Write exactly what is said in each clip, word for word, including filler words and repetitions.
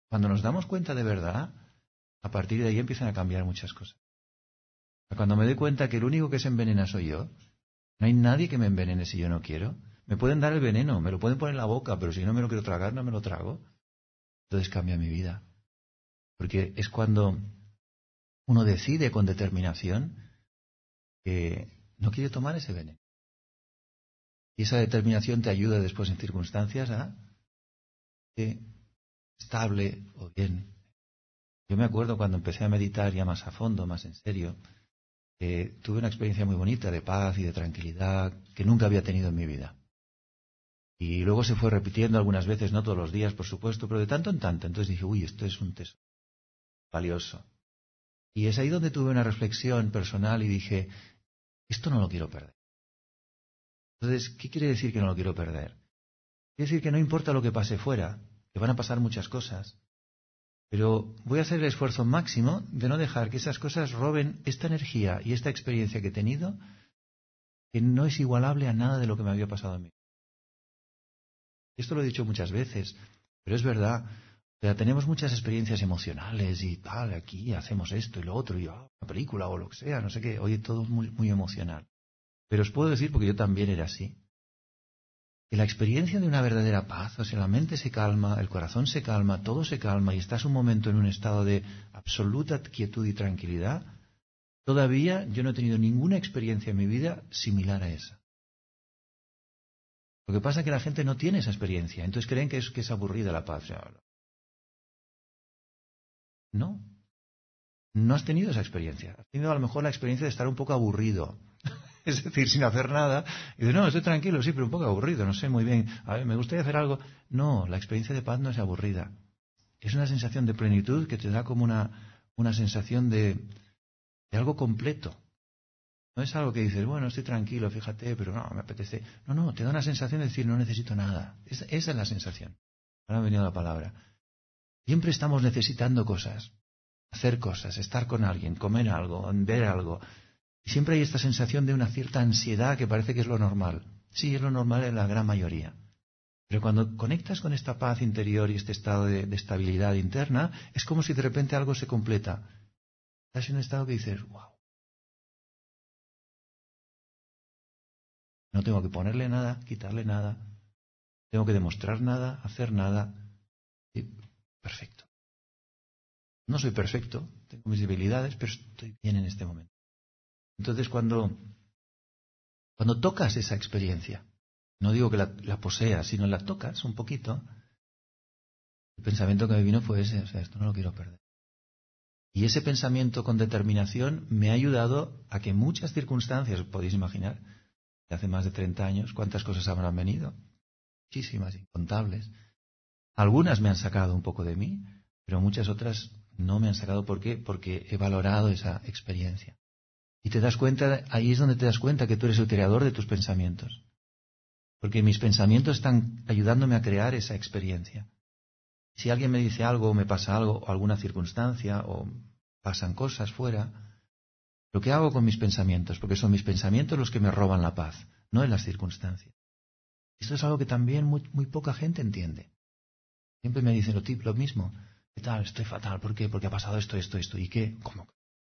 Cuando nos damos cuenta de verdad, a partir de ahí empiezan a cambiar muchas cosas. Cuando me doy cuenta que el único que se envenena soy yo, no hay nadie que me envenene si yo no quiero. Me pueden dar el veneno, me lo pueden poner en la boca, pero si no me lo quiero tragar, no me lo trago. Entonces cambia mi vida. Porque es cuando uno decide con determinación que no quiere tomar ese veneno. Y esa determinación te ayuda después en circunstancias a que estable o bien. Yo me acuerdo cuando empecé a meditar ya más a fondo, más en serio, que tuve una experiencia muy bonita de paz y de tranquilidad que nunca había tenido en mi vida. Y luego se fue repitiendo algunas veces, no todos los días, por supuesto, pero de tanto en tanto. Entonces dije, uy, esto es un tesoro valioso. Y es ahí donde tuve una reflexión personal y dije, esto no lo quiero perder. Entonces, ¿qué quiere decir que no lo quiero perder? Quiere decir que no importa lo que pase fuera, que van a pasar muchas cosas, pero voy a hacer el esfuerzo máximo de no dejar que esas cosas roben esta energía y esta experiencia que he tenido, que no es igualable a nada de lo que me había pasado a mí. Esto lo he dicho muchas veces, pero es verdad. O sea, tenemos muchas experiencias emocionales y tal, aquí hacemos esto y lo otro, y oh, una película o lo que sea, no sé qué. Oye, todo es muy, muy emocional. Pero os puedo decir, porque yo también era así, que la experiencia de una verdadera paz, o sea, la mente se calma, el corazón se calma, todo se calma y estás un momento en un estado de absoluta quietud y tranquilidad, todavía yo no he tenido ninguna experiencia en mi vida similar a esa. Lo que pasa es que la gente no tiene esa experiencia, entonces creen que es, que es aburrida la paz. No, no has tenido esa experiencia. Has tenido a lo mejor la experiencia de estar un poco aburrido. Es decir, sin hacer nada. Y dices, no, estoy tranquilo, sí, pero un poco aburrido, no sé muy bien. A ver, me gustaría hacer algo. No, la experiencia de paz no es aburrida. Es una sensación de plenitud que te da como una, una sensación de, de algo completo. No es algo que dices, bueno, estoy tranquilo, fíjate, pero no, me apetece. No, no, te da una sensación de decir, no necesito nada. Esa, esa es la sensación. Ahora ha venido la palabra. Siempre estamos necesitando cosas, hacer cosas, estar con alguien, comer algo, ver algo. Y siempre hay esta sensación de una cierta ansiedad que parece que es lo normal. Sí, es lo normal en la gran mayoría. Pero cuando conectas con esta paz interior y este estado de, de estabilidad interna, es como si de repente algo se completa. Estás en un estado que dices, wow. No tengo que ponerle nada, quitarle nada. Tengo que demostrar nada, hacer nada. Sí, perfecto. No soy perfecto, tengo mis debilidades, pero estoy bien en este momento. Entonces cuando, cuando tocas esa experiencia, no digo que la, la poseas, sino la tocas un poquito, el pensamiento que me vino fue ese, o sea, esto no lo quiero perder. Y ese pensamiento con determinación me ha ayudado a que muchas circunstancias, podéis imaginar, de hace más de treinta años, cuántas cosas habrán venido, muchísimas, incontables. Algunas me han sacado un poco de mí, pero muchas otras no me han sacado. ¿Por qué? Porque he valorado esa experiencia. Y te das cuenta, ahí es donde te das cuenta que tú eres el creador de tus pensamientos. Porque mis pensamientos están ayudándome a crear esa experiencia. Si alguien me dice algo, o me pasa algo, o alguna circunstancia, o pasan cosas fuera, lo que hago con mis pensamientos, porque son mis pensamientos los que me roban la paz, no en las circunstancias. Esto es algo que también muy, muy poca gente entiende. Siempre me dicen lo, tip, lo mismo. ¿Qué tal? Estoy fatal. ¿Por qué? Porque ha pasado esto, esto, esto. ¿Y qué? ¿Cómo?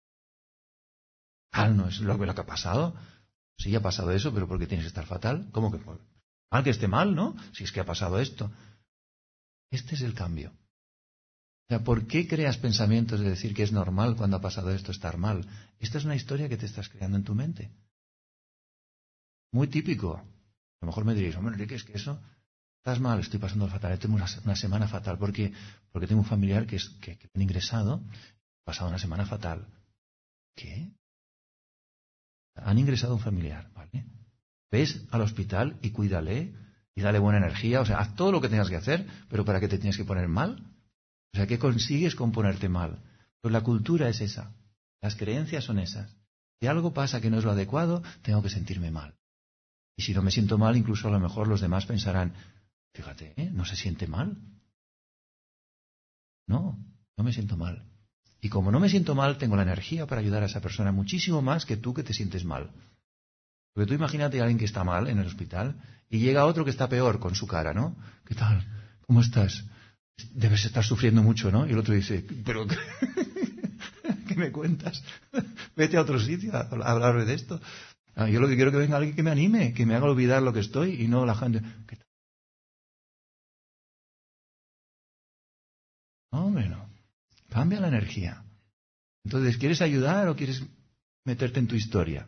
Ah, no es lo que ha pasado. Sí, ha pasado eso, pero ¿por qué tienes que estar fatal? ¿Cómo que? Mal que esté mal, ¿no? Si es que ha pasado esto. Este es el cambio. O sea, ¿por qué creas pensamientos de decir que es normal cuando ha pasado esto estar mal? Esta es una historia que te estás creando en tu mente. Muy típico. A lo mejor me diréis, hombre, Enrique, es que eso, estás mal, estoy pasando fatal, tengo una, una semana fatal. ¿Por qué? Porque tengo un familiar que, es, que, que ha ingresado, ha pasado una semana fatal. ¿Qué? Han ingresado un familiar, ¿vale? Ves al hospital y cuídale y dale buena energía, o sea, haz todo lo que tengas que hacer, pero ¿para qué te tienes que poner mal? O sea, ¿qué consigues con ponerte mal? Pues la cultura es esa, las creencias son esas. Si algo pasa que no es lo adecuado, tengo que sentirme mal. Y si no me siento mal, incluso a lo mejor los demás pensarán, fíjate, ¿eh? ¿No se siente mal? No, no me siento mal. Y como no me siento mal, tengo la energía para ayudar a esa persona muchísimo más que tú que te sientes mal. Porque tú imagínate a alguien que está mal en el hospital y llega otro que está peor con su cara, ¿no? ¿Qué tal? ¿Cómo estás? debes estar sufriendo mucho, ¿no? Y el otro dice, pero ¿qué me cuentas? Vete a otro sitio a hablarme de esto. Ah, yo lo que quiero es que venga alguien que me anime, que me haga olvidar lo que estoy y no la gente. ¿Qué tal? No, hombre, no. Cambia la energía. Entonces, ¿quieres ayudar o quieres meterte en tu historia?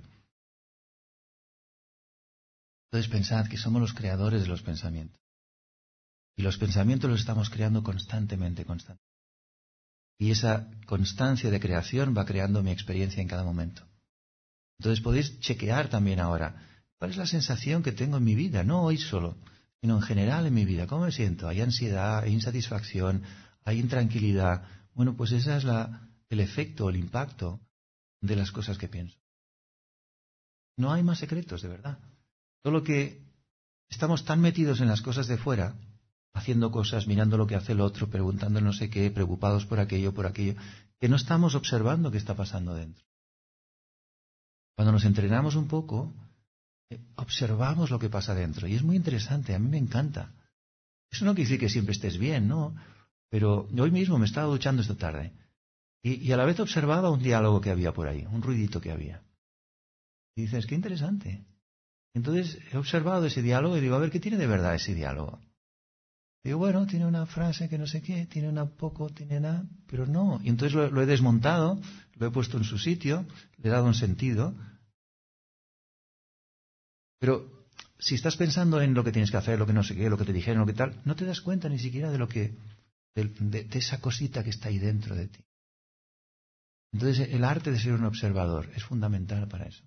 Entonces pensad que somos los creadores de los pensamientos. Y los pensamientos los estamos creando constantemente, constantemente. Y esa constancia de creación va creando mi experiencia en cada momento. Entonces podéis chequear también ahora, ¿cuál es la sensación que tengo en mi vida? No hoy solo, sino en general en mi vida. ¿Cómo me siento? ¿Hay ansiedad? ¿Hay insatisfacción? ¿Hay intranquilidad? Bueno, pues ese es la, el efecto, el impacto de las cosas que pienso. No hay más secretos, de verdad. Solo que estamos tan metidos en las cosas de fuera, haciendo cosas, mirando lo que hace el otro, preguntando no sé qué, preocupados por aquello, por aquello, que no estamos observando qué está pasando dentro. Cuando nos entrenamos un poco, eh, observamos lo que pasa dentro. Y es muy interesante, a mí me encanta. Eso no quiere decir que siempre estés bien, ¿no? Pero hoy mismo me estaba duchando esta tarde. Y, y a la vez observaba un diálogo que había por ahí, un ruidito que había. Y dices, qué interesante. Entonces he observado ese diálogo y digo, a ver, ¿qué tiene de verdad ese diálogo? Digo, bueno, tiene una frase que no sé qué, tiene una poco, tiene nada, pero no. Y entonces lo, lo he desmontado, lo he puesto en su sitio, le he dado un sentido. Pero si estás pensando en lo que tienes que hacer, lo que no sé qué, lo que te dijeron, lo que tal, no te das cuenta ni siquiera de lo que, de, de, de esa cosita que está ahí dentro de ti. Entonces el arte de ser un observador es fundamental para eso.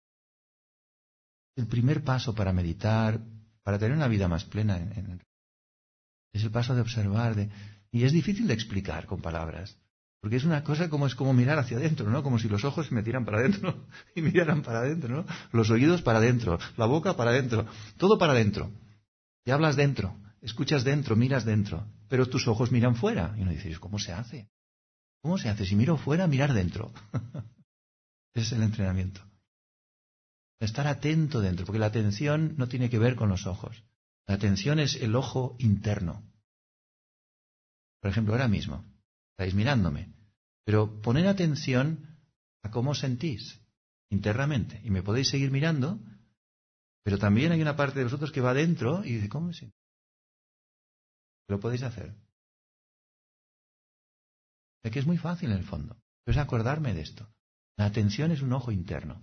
El primer paso para meditar, para tener una vida más plena, en, en, es el paso de observar. De, y es difícil de explicar con palabras. Porque es una cosa como es como mirar hacia adentro, ¿no? Como si los ojos se metieran para adentro y miraran para adentro, ¿no? Los oídos para adentro, la boca para adentro, todo para adentro. Y hablas dentro, escuchas dentro, miras dentro, pero tus ojos miran fuera. Y uno dice, ¿cómo se hace? ¿Cómo se hace? Si miro fuera, mirar dentro. Ese es el entrenamiento. Estar atento dentro, porque la atención no tiene que ver con los ojos. La atención es el ojo interno. Por ejemplo, ahora mismo, estáis mirándome, pero poner atención a cómo sentís internamente. Y me podéis seguir mirando, pero también hay una parte de vosotros que va adentro y dice, ¿cómo me siento? Lo podéis hacer. Es que es muy fácil en el fondo. Pero es acordarme de esto. La atención es un ojo interno.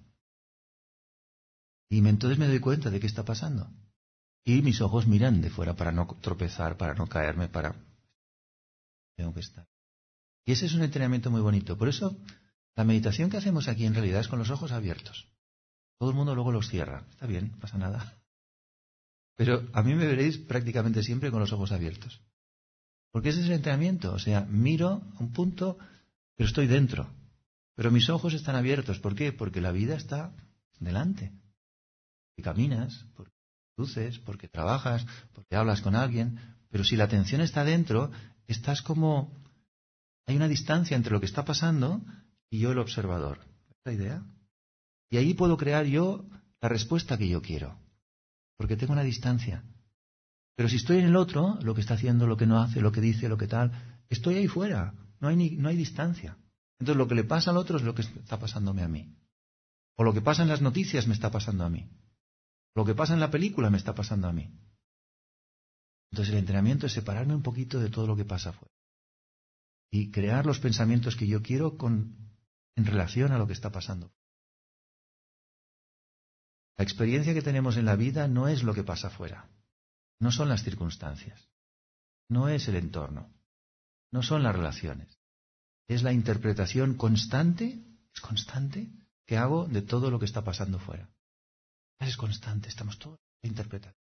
Y me, entonces me doy cuenta de qué está pasando. Y mis ojos miran de fuera para no tropezar, para no caerme, para... Tengo que estar. Y ese es un entrenamiento muy bonito. Por eso, la meditación que hacemos aquí en realidad es con los ojos abiertos. Todo el mundo luego los cierra. Está bien, no pasa nada. Pero a mí me veréis prácticamente siempre con los ojos abiertos. Porque ese es el entrenamiento. O sea, miro un punto, pero estoy dentro. Pero mis ojos están abiertos. ¿Por qué? Porque la vida está delante. Porque caminas, porque luces, porque trabajas, porque hablas con alguien. Pero si la atención está dentro, estás como... Hay una distancia entre lo que está pasando y yo el observador. ¿Es la idea? Y ahí puedo crear yo la respuesta que yo quiero. Porque tengo una distancia. Pero si estoy en el otro, lo que está haciendo, lo que no hace, lo que dice, lo que tal, estoy ahí fuera. No hay, ni, no hay distancia. Entonces lo que le pasa al otro es lo que está pasándome a mí. O lo que pasa en las noticias me está pasando a mí. Lo que pasa en la película me está pasando a mí. Entonces el entrenamiento es separarme un poquito de todo lo que pasa afuera. Y crear los pensamientos que yo quiero con, en relación a lo que está pasando. La experiencia que tenemos en la vida no es lo que pasa afuera. No son las circunstancias. No es el entorno. No son las relaciones. Es la interpretación constante, es constante, que hago de todo lo que está pasando fuera. Es constante, estamos todos interpretando.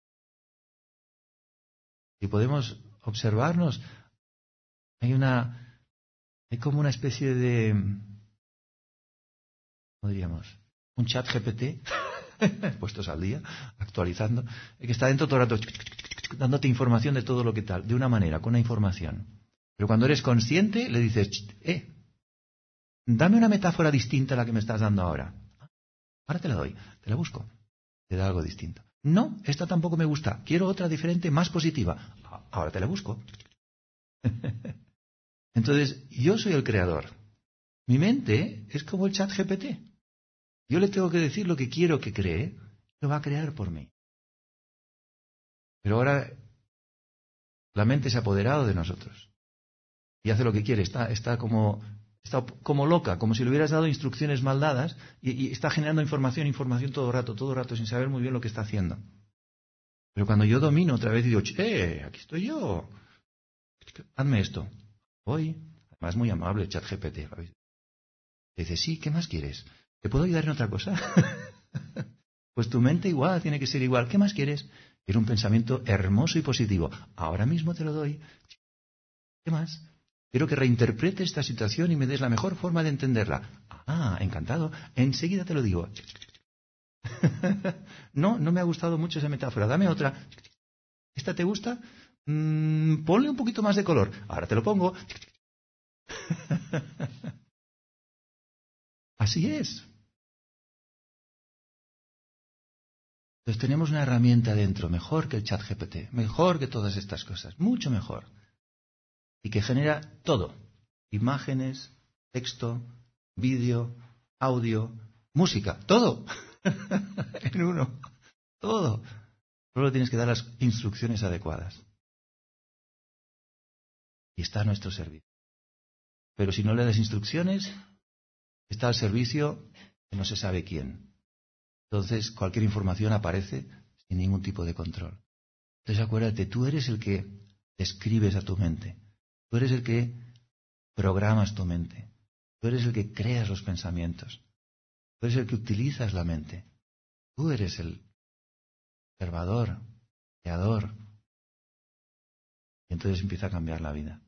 Y podemos observarnos. Hay una... Hay como una especie de, ¿cómo diríamos? Un chat G P T, puestos al día, actualizando, que está dentro todo el rato, dándote información de todo lo que tal, de una manera, con una información. Pero cuando eres consciente, le dices, eh, dame una metáfora distinta a la que me estás dando ahora. Ahora te la doy, te la busco, te da algo distinto. No, esta tampoco me gusta, quiero otra diferente, más positiva. Ahora te la busco. Entonces, yo soy el creador. Mi mente es como el chat G P T. Yo le tengo que decir lo que quiero que cree, lo va a crear por mí. Pero ahora la mente se ha apoderado de nosotros y hace lo que quiere. Está, está, como, está como loca, como si le hubieras dado instrucciones mal dadas y, y está generando información, información todo el rato, todo el rato, sin saber muy bien lo que está haciendo. Pero cuando yo domino otra vez y digo, ¡eh, aquí estoy yo! Hazme esto. Voy. Además, muy amable el chat G P T. Dice, sí, ¿qué más quieres? ¿Te puedo ayudar en otra cosa? Pues tu mente igual, tiene que ser igual. ¿Qué más quieres? Quiero un pensamiento hermoso y positivo. Ahora mismo te lo doy. ¿Qué más? Quiero que reinterpretes esta situación y me des la mejor forma de entenderla. Ah, encantado. Enseguida te lo digo. No, no me ha gustado mucho esa metáfora. Dame otra. ¿Esta te gusta? Mm, ponle un poquito más de color. Ahora te lo pongo. Así es. Entonces tenemos una herramienta dentro, mejor que el chat G P T, mejor que todas estas cosas, mucho mejor. Y que genera todo. Imágenes, texto, vídeo, audio, música, todo. En uno. Todo. Solo tienes que dar las instrucciones adecuadas. Y está a nuestro servicio. Pero si no le das instrucciones, está al servicio de no se sabe quién. Entonces cualquier información aparece sin ningún tipo de control. Entonces acuérdate, tú eres el que escribes a tu mente. Tú eres el que programas tu mente. Tú eres el que creas los pensamientos. Tú eres el que utilizas la mente. Tú eres el observador, creador. Y entonces empieza a cambiar la vida.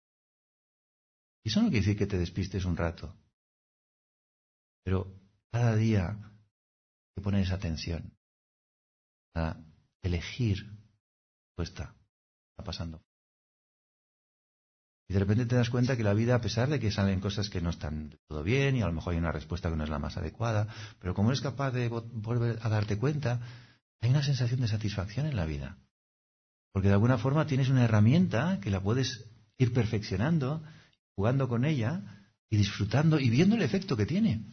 Y eso no quiere decir que te despistes un rato. Pero cada día que pones atención a elegir, pues está, está pasando. Y de repente te das cuenta que la vida, a pesar de que salen cosas que no están del todo bien y a lo mejor hay una respuesta que no es la más adecuada, pero como eres capaz de volver a darte cuenta, hay una sensación de satisfacción en la vida. Porque de alguna forma tienes una herramienta que la puedes ir perfeccionando, jugando con ella y disfrutando y viendo el efecto que tiene.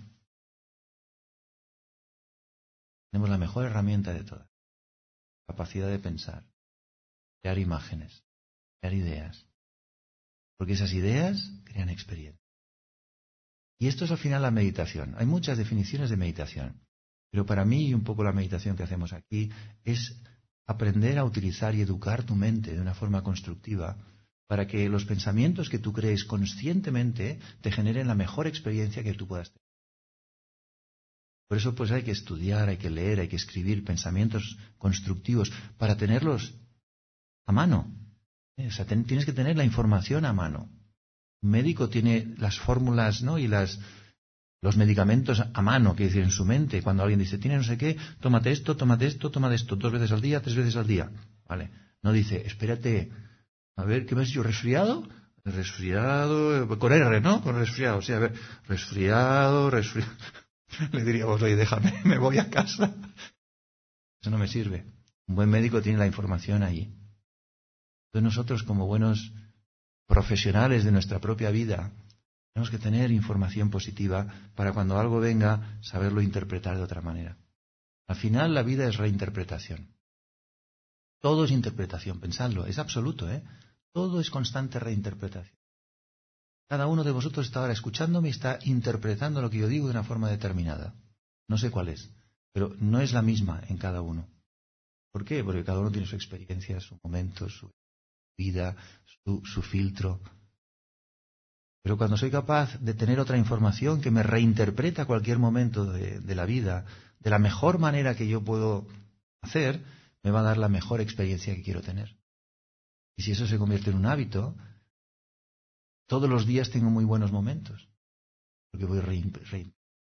Tenemos la mejor herramienta de todas. Capacidad de pensar, crear imágenes, crear ideas. Porque esas ideas crean experiencia. Y esto es al final la meditación. Hay muchas definiciones de meditación. Pero para mí, y un poco la meditación que hacemos aquí, es aprender a utilizar y educar tu mente de una forma constructiva para que los pensamientos que tú crees conscientemente te generen la mejor experiencia que tú puedas tener. Por eso pues hay que estudiar, hay que leer, hay que escribir pensamientos constructivos para tenerlos a mano. O sea, ten, tienes que tener la información a mano. Un médico tiene las fórmulas, ¿no? y las, los medicamentos a mano, que decir, en su mente. Cuando alguien dice, tiene no sé qué, tómate esto, tómate esto, tómate esto, dos veces al día, tres veces al día. ¿Vale? No dice, espérate, a ver, ¿qué me has dicho? ¿Resfriado? Resfriado, con R, ¿no? Con resfriado, sí, a ver, resfriado, resfriado. Le diríamos, oye, déjame, me voy a casa. Eso no me sirve. Un buen médico tiene la información allí. Entonces nosotros, como buenos profesionales de nuestra propia vida, tenemos que tener información positiva para cuando algo venga, saberlo interpretar de otra manera. Al final la vida es reinterpretación. Todo es interpretación, pensadlo, es absoluto, ¿eh? Todo es constante reinterpretación. Cada uno de vosotros está ahora escuchándome y está interpretando lo que yo digo de una forma determinada. No sé cuál es, pero no es la misma en cada uno. ¿Por qué? Porque cada uno tiene su experiencia, su momento, su vida, su, su filtro. Pero cuando soy capaz de tener otra información que me reinterpreta cualquier momento de, de la vida de la mejor manera que yo puedo hacer, me va a dar la mejor experiencia que quiero tener. Y si eso se convierte en un hábito, todos los días tengo muy buenos momentos, porque voy reinterpretando.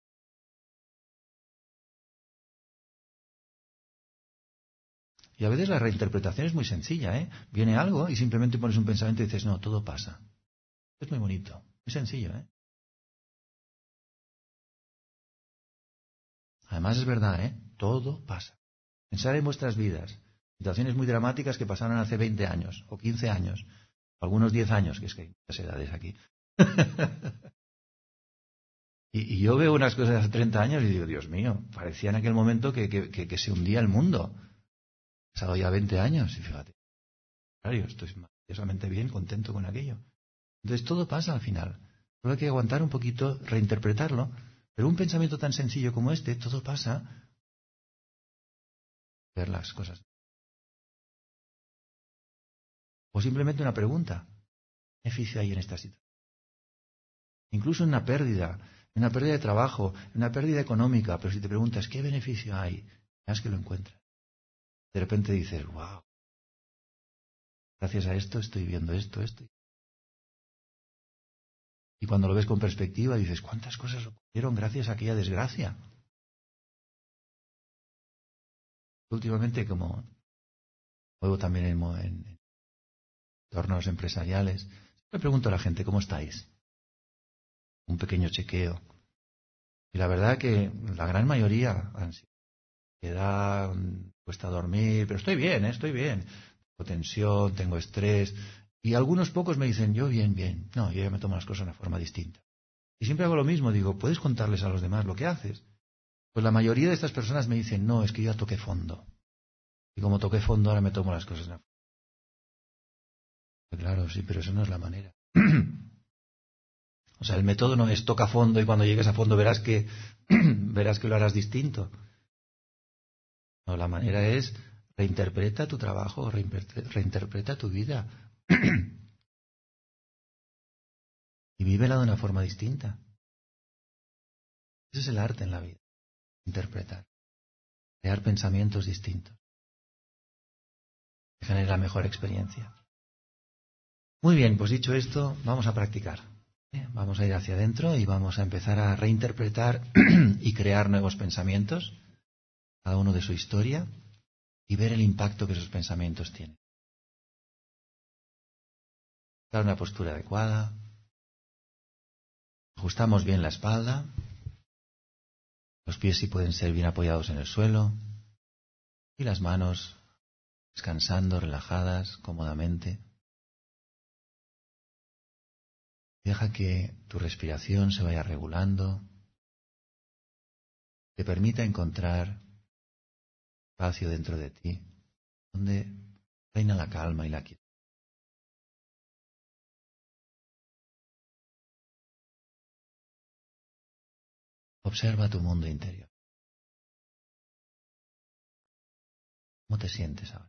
Y a veces la reinterpretación es muy sencilla, ¿eh? Viene algo y simplemente pones un pensamiento y dices, no, todo pasa. Es muy bonito, muy sencillo, ¿eh? Además es verdad, ¿eh? Todo pasa. Pensar en vuestras vidas, situaciones muy dramáticas que pasaron hace veinte años o quince años. algunos diez años, que es que hay muchas edades aquí. y, y yo veo unas cosas de hace treinta años y digo, Dios mío, parecía en aquel momento que, que, que, que se hundía el mundo. He pasado ya veinte años y fíjate, claro, yo estoy maravillosamente bien, contento con aquello. Entonces todo pasa al final. Solo hay que aguantar un poquito, reinterpretarlo, pero un pensamiento tan sencillo como este, todo pasa, ver las cosas. O simplemente una pregunta. ¿Qué beneficio hay en esta situación? Incluso en una pérdida, en una pérdida de trabajo, en una pérdida económica, pero si te preguntas, ¿qué beneficio hay? Verás que lo encuentras. De repente dices, wow, gracias a esto estoy viendo esto, esto. Y cuando lo ves con perspectiva dices, ¿cuántas cosas ocurrieron gracias a aquella desgracia? Últimamente, como juego también en, en entornos empresariales, le pregunto a la gente, ¿cómo estáis? Un pequeño chequeo. Y la verdad que la gran mayoría, ansiedad, cuesta dormir, pero estoy bien, ¿eh? Estoy bien. Tengo tensión, tengo estrés. Y algunos pocos me dicen, yo bien, bien. No, yo ya me tomo las cosas de una forma distinta. Y siempre hago lo mismo, digo, ¿puedes contarles a los demás lo que haces? Pues la mayoría de estas personas me dicen, no, es que yo ya toqué fondo. Y como toqué fondo, ahora me tomo las cosas de una forma. Claro, sí, pero eso no es la manera. O sea, el método no es toca fondo y cuando llegues a fondo verás que verás que lo harás distinto. No, la manera es reinterpreta tu trabajo, reinterpreta tu vida y vívela de una forma distinta. Ese es el arte en la vida, interpretar, crear pensamientos distintos, que genere la mejor experiencia. Muy bien, pues dicho esto, vamos a practicar. Vamos a ir hacia adentro y vamos a empezar a reinterpretar y crear nuevos pensamientos, cada uno de su historia, y ver el impacto que esos pensamientos tienen. Dar una postura adecuada, ajustamos bien la espalda, los pies sí pueden ser bien apoyados en el suelo y las manos descansando, relajadas, cómodamente. Deja que tu respiración se vaya regulando, te permita encontrar espacio dentro de ti, donde reina la calma y la quietud. Observa tu mundo interior. ¿Cómo te sientes ahora?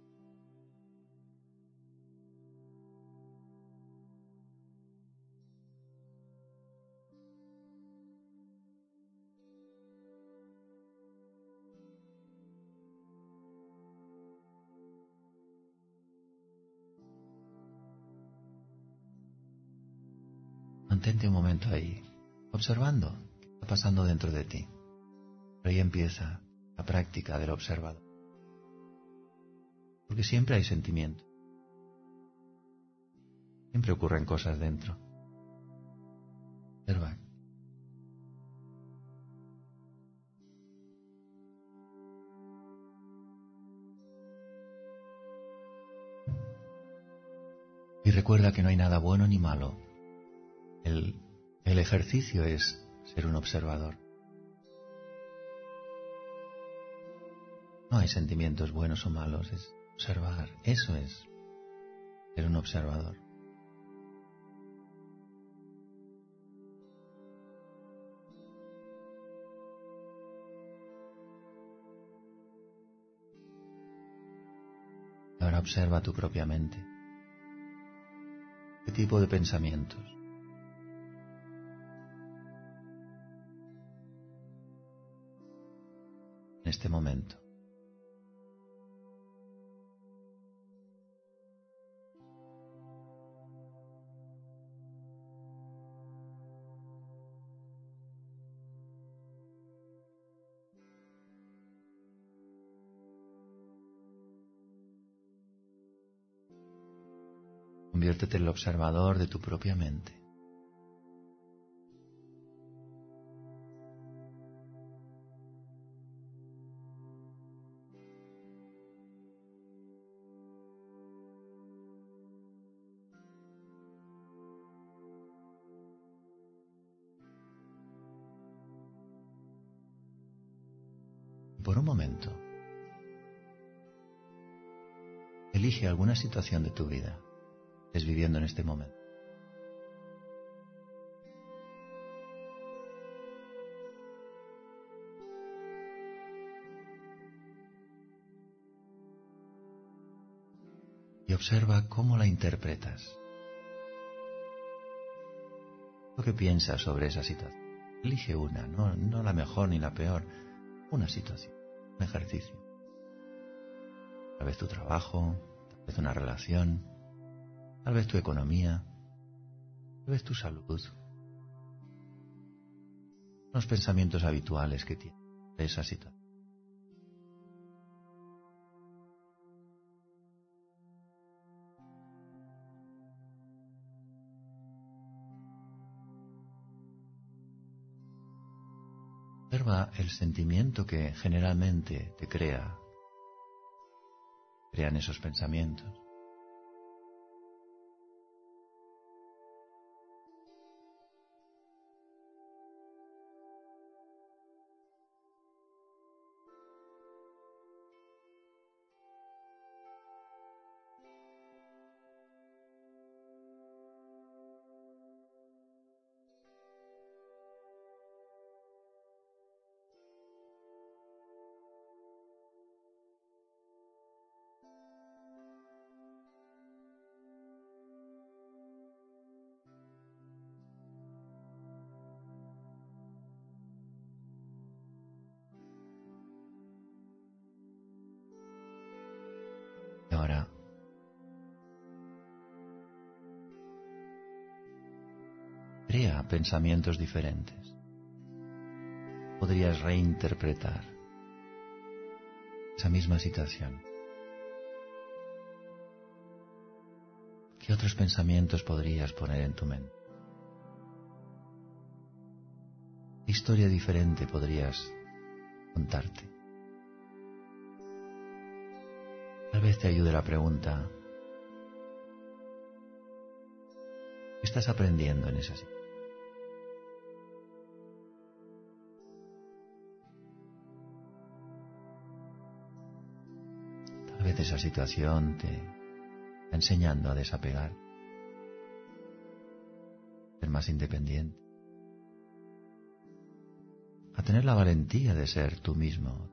Mantente un momento ahí, observando qué está pasando dentro de ti. Pero ahí empieza la práctica del observador. Porque siempre hay sentimientos. Siempre ocurren cosas dentro. Observa. Y recuerda que no hay nada bueno ni malo. El, el ejercicio es ser un observador. No hay sentimientos buenos o malos, es observar. Eso es ser un observador. Ahora observa tu propia mente. ¿Qué tipo de pensamientos? En este momento. Conviértete en el observador de tu propia mente. por un momento, elige alguna situación de tu vida que estés viviendo en este momento. Y observa cómo la interpretas. Lo que piensas sobre esa situación. Elige una, no, no la mejor ni la peor. Una situación, un ejercicio. Tal vez tu trabajo, tal vez una relación, tal vez tu economía, tal vez tu salud. Los pensamientos habituales que tienes de esa situación. Observa el sentimiento que generalmente te crea, crean esos pensamientos. Y ahora, crea pensamientos diferentes. Podrías reinterpretar esa misma situación. ¿Qué otros pensamientos podrías poner en tu mente? ¿Qué historia diferente podrías contarte? Tal vez te ayude la pregunta: ¿qué estás aprendiendo en esa situación? Tal vez esa situación te está enseñando a desapegar, a ser más independiente, a tener la valentía de ser tú mismo.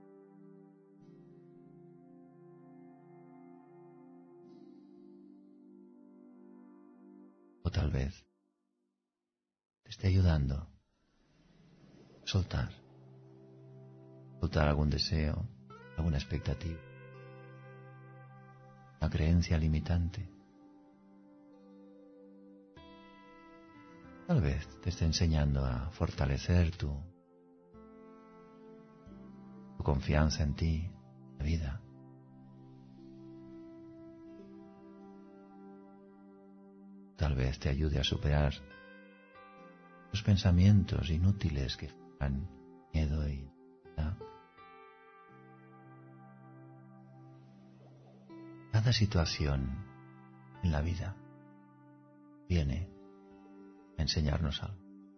O tal vez te esté ayudando a soltar, soltar algún deseo, alguna expectativa, una creencia limitante. Tal vez te esté enseñando a fortalecer tu, tu confianza en ti, en la vida. Tal vez te ayude a superar los pensamientos inútiles que generan miedo y ¿no? Cada situación en la vida viene a enseñarnos algo.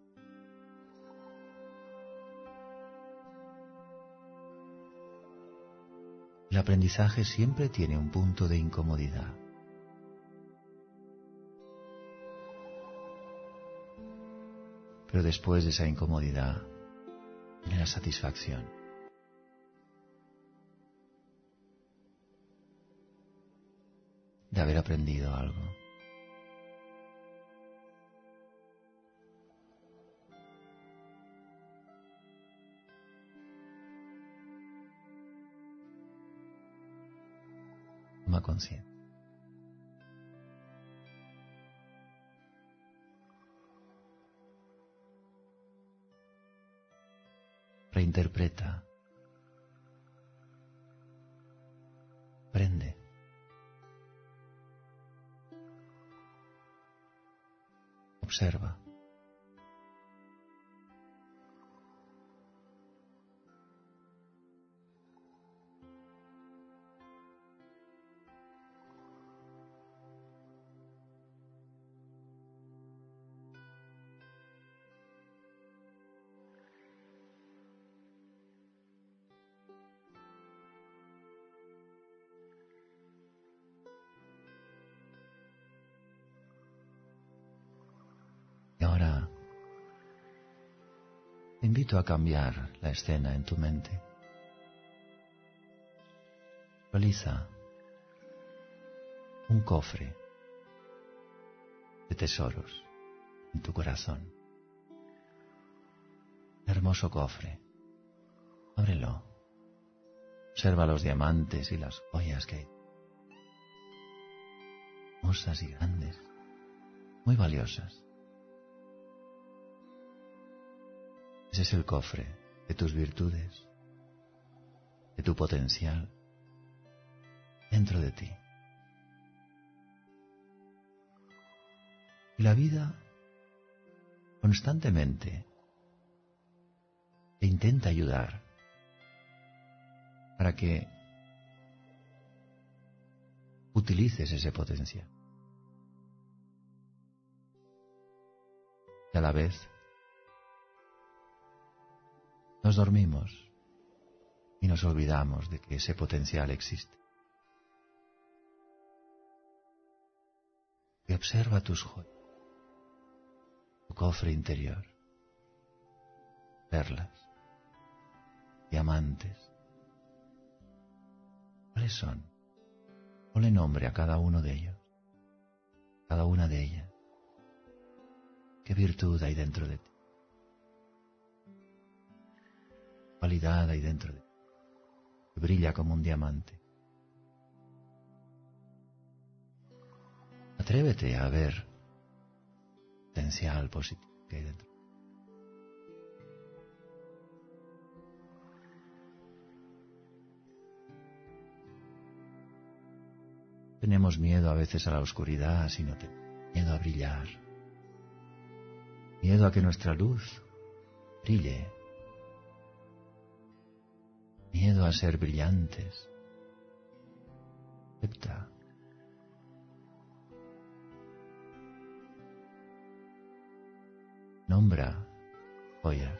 El aprendizaje siempre tiene un punto de incomodidad. Pero después de esa incomodidad viene la satisfacción. De haber aprendido algo. Toma conciencia. Reinterpreta. Aprende. Observa. Te invito a cambiar la escena en tu mente. Visualiza un cofre de tesoros en tu corazón. Un hermoso cofre. Ábrelo. Observa los diamantes y las joyas que hay. Hermosas y grandes, muy valiosas. Ese es el cofre de tus virtudes, de tu potencial, dentro de ti. Y la vida constantemente te intenta ayudar para que utilices ese potencial. Y a la vez nos dormimos y nos olvidamos de que ese potencial existe. Y observa tus joyas, tu cofre interior, perlas, diamantes. ¿Cuáles son? Ponle nombre a cada uno de ellos, cada una de ellas. ¿Qué virtud hay dentro de ti? ¿Qué cualidad hay dentro de ti? Que brilla como un diamante. Atrévete a ver el potencial positivo que hay dentro. Tenemos miedo a veces a la oscuridad, sino tenemos miedo a brillar. Miedo a que nuestra luz brille. Miedo a ser brillantes. Acepta. Nombra joyas.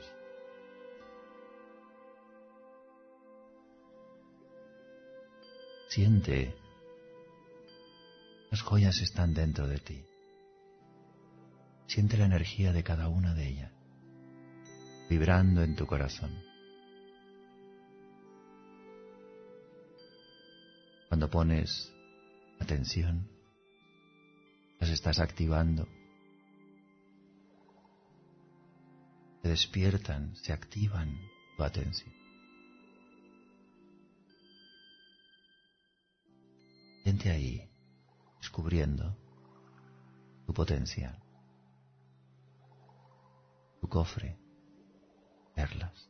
Siente. Las joyas están dentro de ti. Siente la energía de cada una de ellas, vibrando en tu corazón. Cuando pones atención, las estás activando. Se despiertan, se activan tu atención. Siente ahí, descubriendo tu potencial, tu cofre, perlas.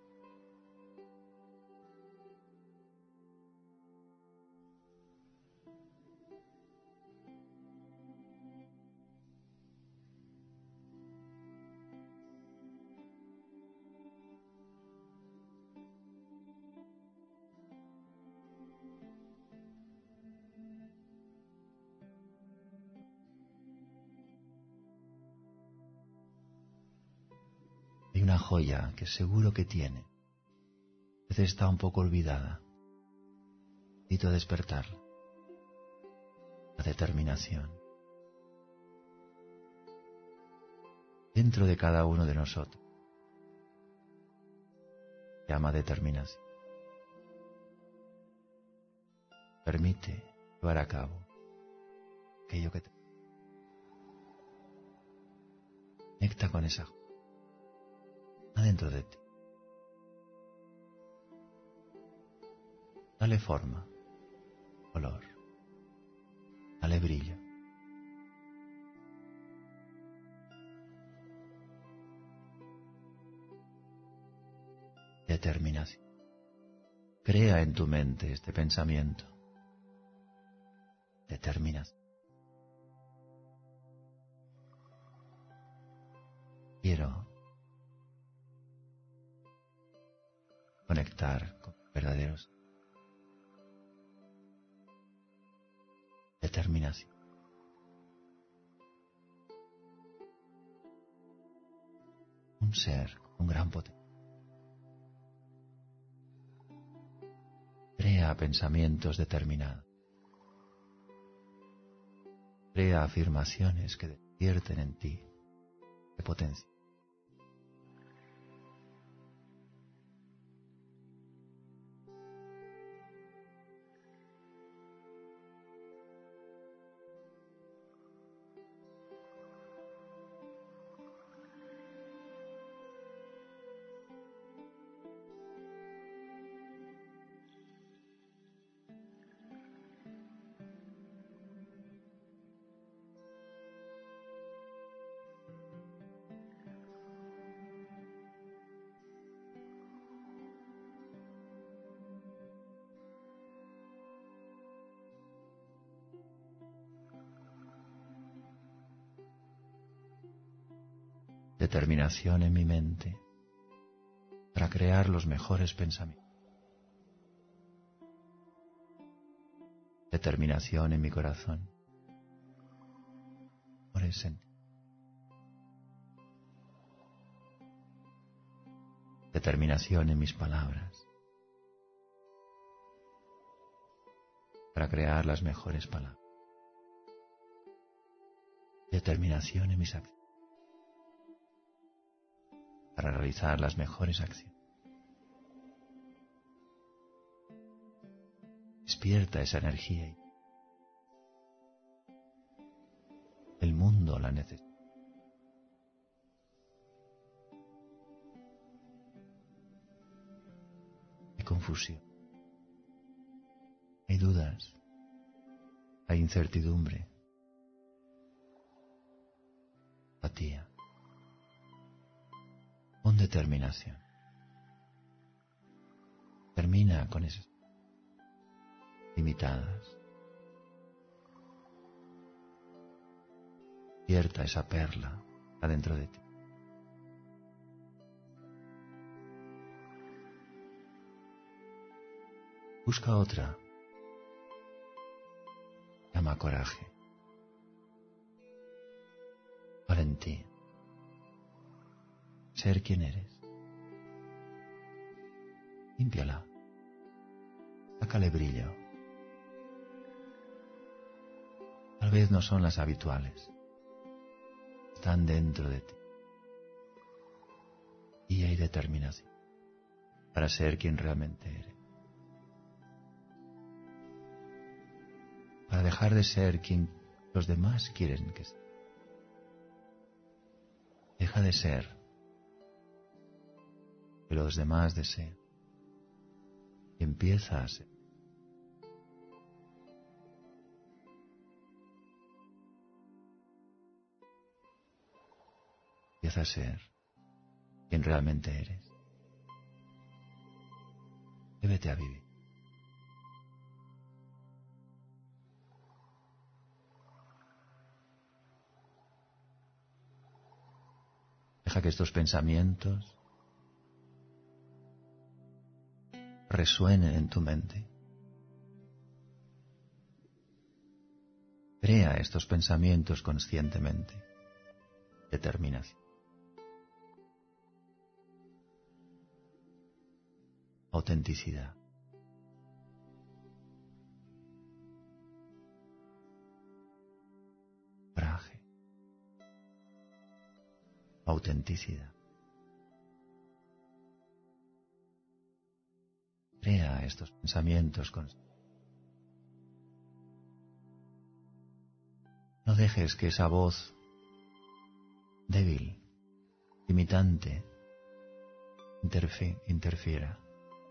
Hay una joya que seguro que tiene. A veces está un poco olvidada. Necesito despertarla. La determinación. Dentro de cada uno de nosotros. Se llama determinación. Permite llevar a cabo aquello que te conecta con esa joya. Adentro de ti. Dale forma, color, dale brillo. Determinación. Crea en tu mente este pensamiento. Determinación. Quiero conectar con verdaderos. Determinación. Un ser con un gran potencial. Crea pensamientos determinados. Crea afirmaciones que despierten en ti de potencia. determinación en mi mente para crear los mejores pensamientos, determinación en mi corazón por el sentir, determinación en mis palabras para crear las mejores palabras, determinación en mis acciones para realizar las mejores acciones. Despierta esa energía. El mundo la necesita. Hay confusión. Hay dudas. Hay incertidumbre. Apatía. Con determinación. Termina con esas limitadas. Despierta esa perla adentro de ti. Busca otra. Llama coraje, valentía, ser quien eres. Límpiala, sácale brillo. Tal vez no son las habituales, están dentro de ti. Y hay determinación para ser quien realmente eres. Para dejar de ser quien los demás quieren que seas. Deja de ser que los demás desean. Y empieza a ser. Empieza a ser quien realmente eres. Débete a vivir. Deja que estos pensamientos resuenen en tu mente. Crea estos pensamientos conscientemente. Determinación. Autenticidad. Coraje. Autenticidad. Crea estos pensamientos conscientes. No dejes que esa voz débil, limitante, interfe- interfiera.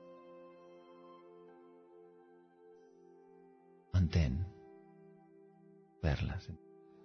Mantén verlas.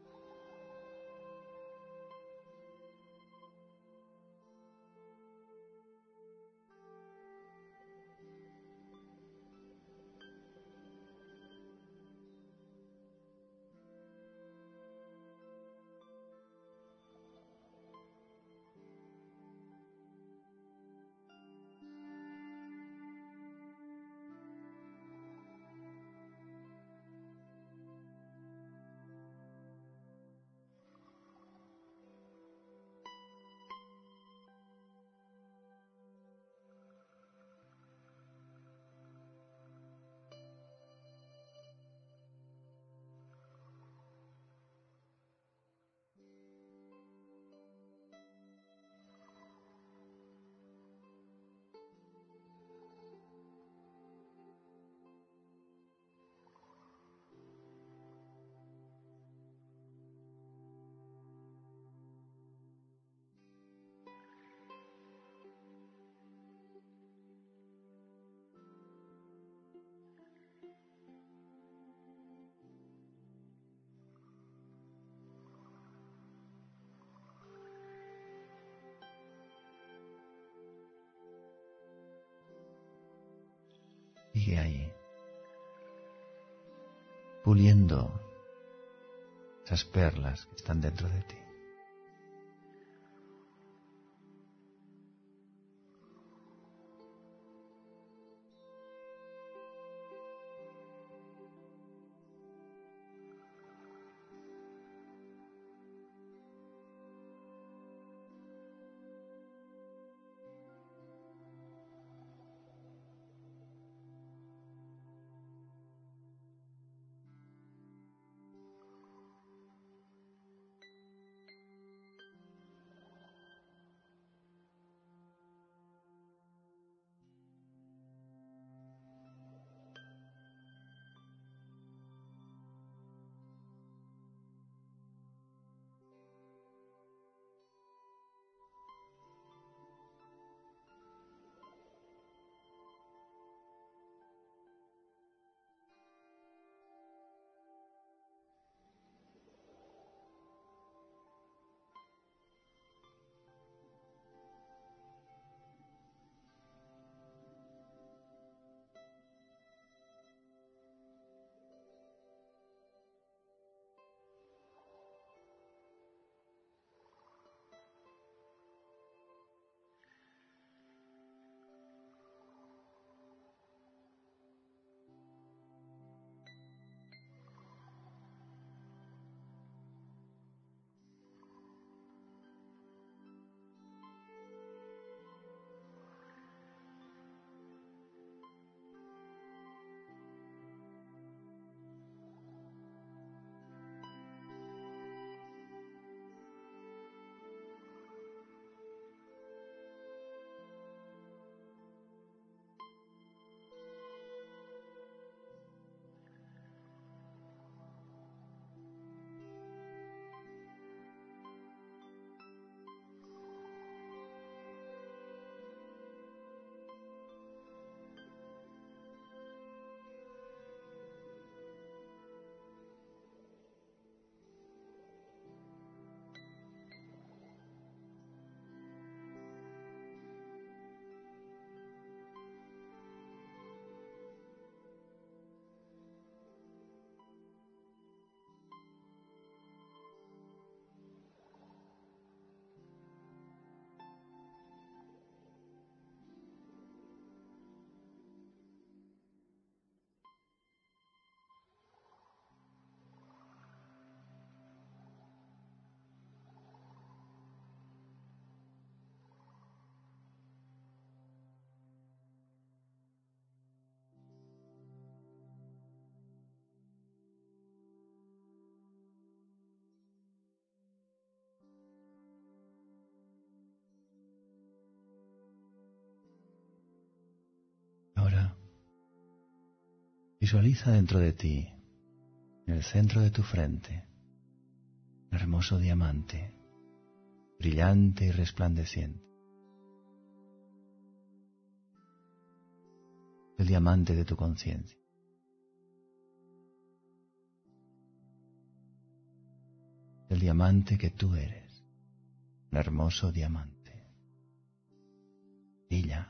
Sigue ahí, puliendo esas perlas que están dentro de ti. Visualiza dentro de ti, en el centro de tu frente, un hermoso diamante, brillante y resplandeciente. El diamante de tu conciencia. El diamante que tú eres, un hermoso diamante. Brilla.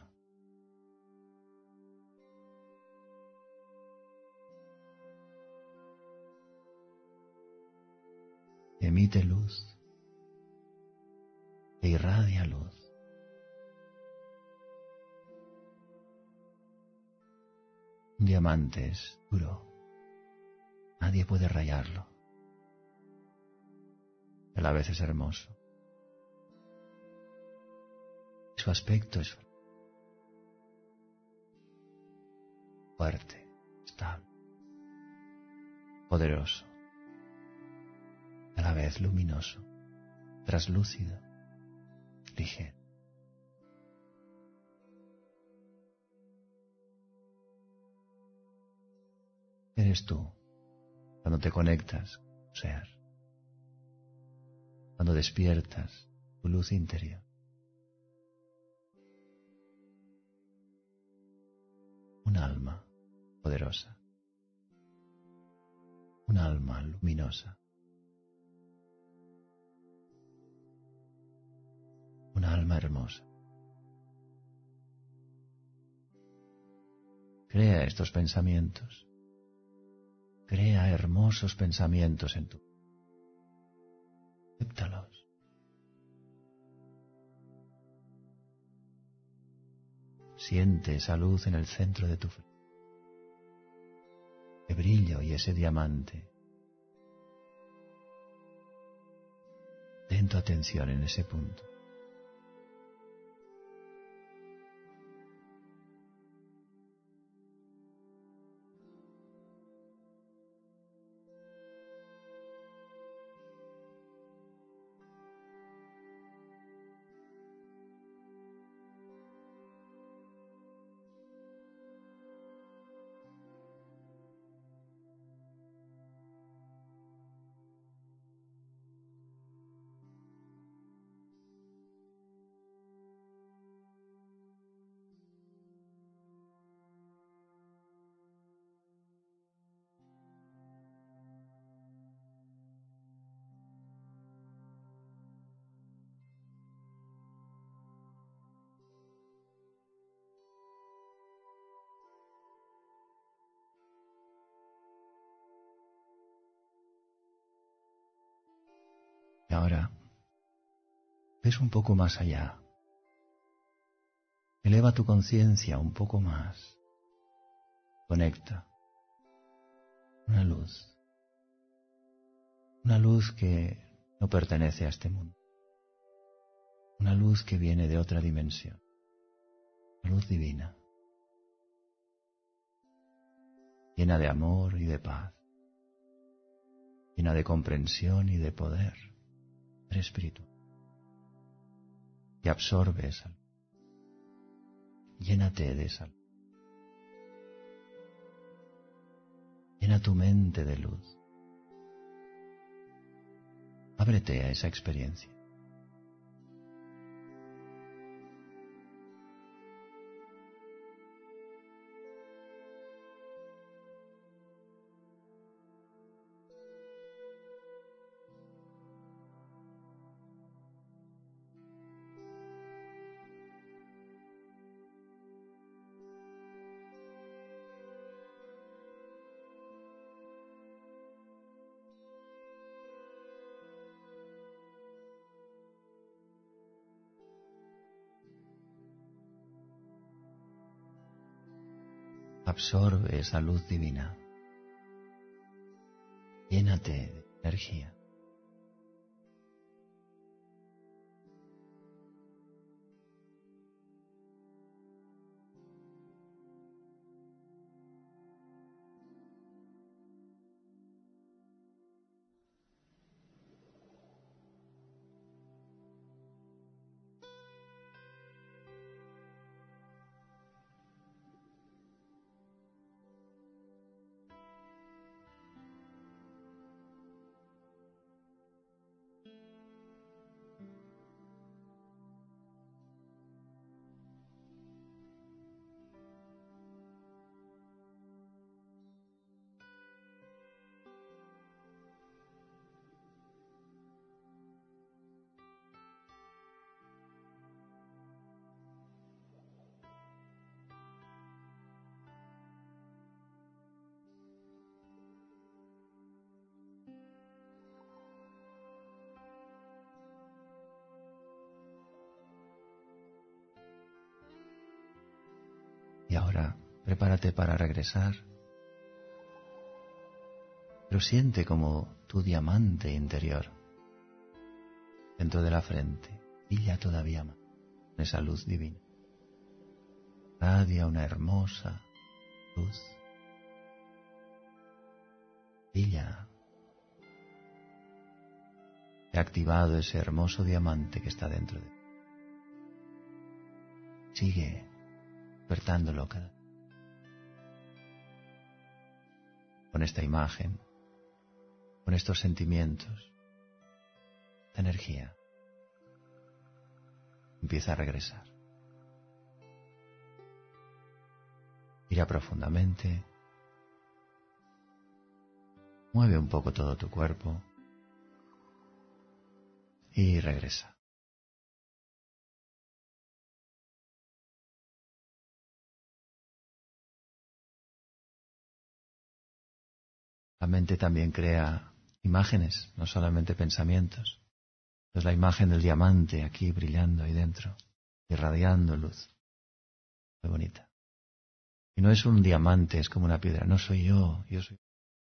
Emite luz, e irradia luz. Un diamante es duro, nadie puede rayarlo. A la vez es hermoso. Su aspecto es fuerte, estable, poderoso, a la vez luminoso, traslúcido, ligero. Eres tú cuando te conectas con tu ser, cuando despiertas tu luz interior. Un alma poderosa, un alma luminosa, un alma hermosa. Crea estos pensamientos, crea hermosos pensamientos en tu vida. Acéptalos. Siente esa luz en el centro de tu frente, ese brillo y ese diamante. Ten tu atención en ese punto. Y ahora, ves un poco más allá. Eleva tu conciencia un poco más. Conecta. Una luz. Una luz que no pertenece a este mundo. Una luz que viene de otra dimensión. Una luz divina. Llena de amor y de paz. Llena de comprensión y de poder. Espiritual. Y absorbe esa luz. Llénate de esa luz. Llena tu mente de luz. Ábrete a esa experiencia. Absorbe esa luz divina. Llénate de energía. Prepárate para regresar. Pero siente como tu diamante interior, dentro de la frente, brilla todavía más con esa luz divina. Radia una hermosa luz. Brilla. He activado ese hermoso diamante que está dentro de ti. Sigue despertándolo cada día. Con esta imagen, con estos sentimientos, esta energía, empieza a regresar. Mira profundamente, mueve un poco todo tu cuerpo y regresa. La mente también crea imágenes, no solamente pensamientos. Es la imagen del diamante aquí brillando ahí dentro, irradiando luz. Muy bonita. Y no es un diamante, es como una piedra. No soy yo, yo soy,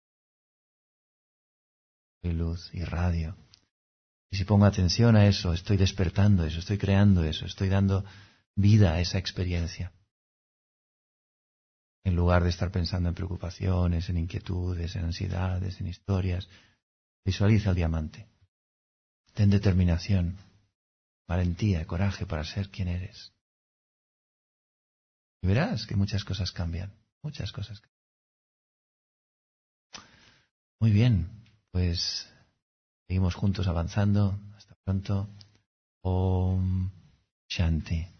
soy luz, irradio. Y si pongo atención a eso, estoy despertando eso, estoy creando eso, estoy dando vida a esa experiencia. En lugar de estar pensando en preocupaciones, en inquietudes, en ansiedades, en historias, visualiza el diamante. Ten determinación, valentía y coraje para ser quien eres. Y verás que muchas cosas cambian, muchas cosas cambian. Muy bien, pues seguimos juntos avanzando. Hasta pronto. Om Shanti.